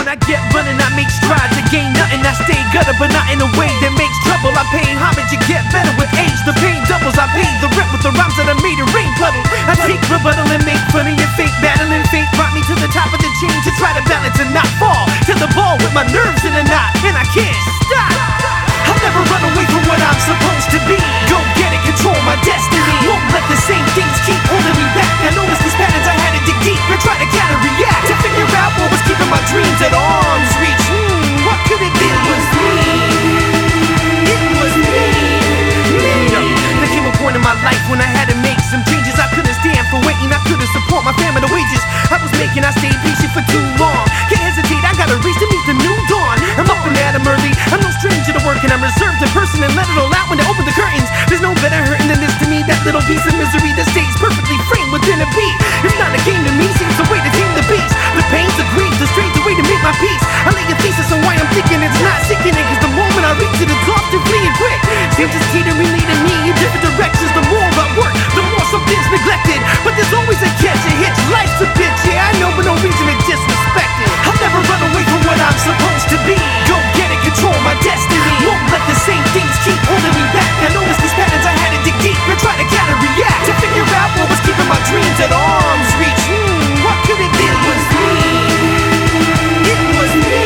I get running, I make strides. I gain nothing, I stay gutter, but not in a way that makes trouble. I pay homage, you get better with age. The pain doubles, I pay the rent with the rhymes that I made a rain puddle. I take rebuttal and make fun of your fake battling. Fate brought me to the top of the chain to try to balance and not fall to the ball with my nerves in a knot, and I can't stop. I'll never run away from what I'm supposed to be. Go get it, control my destiny. Won't let the same things keep holding me back. I noticed these patterns, I had to dig deep and try to counter-react to figure out what was keeping my dreams at arm's reach. What could it be? It was me. It was me. There came a point in my life when I had to make some changes. I couldn't stand for waiting, I couldn't support my family, the wages I was making. I stayed patient for too long. Can't hesitate, I gotta reach to meet the new dawn. I'm up and at 'em early, I'm no stranger to work, and I'm reserved in person and let it all out when they open the curtains. There's no better hurting than this to me, that little piece of misery that stays perfectly framed within a beat. It's not a game to me, seems the way to tame the beast. The pains, the grief, the strange way to make my peace. I lay a thesis on why I'm thinking it's not sinking in, cause the moment I reach it, it's often fleeing quick. Seems it's teetering, leading me in different directions. The more I work, the more something's neglected. But there's always a catch, a hitch, life's a bitch. Yeah, I know, but no reason to disrespect it. I'll never run away from what I'm supposed to be. Go get it, control my destiny. Won't let the same things keep holding me back. I noticed these patterns, I had to dig deep and try to counter-react to figure out what was keeping my dreams at arm's reach. What could it be? It was me. It was me.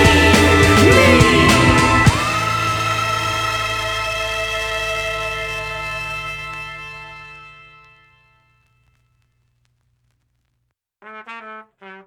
Me.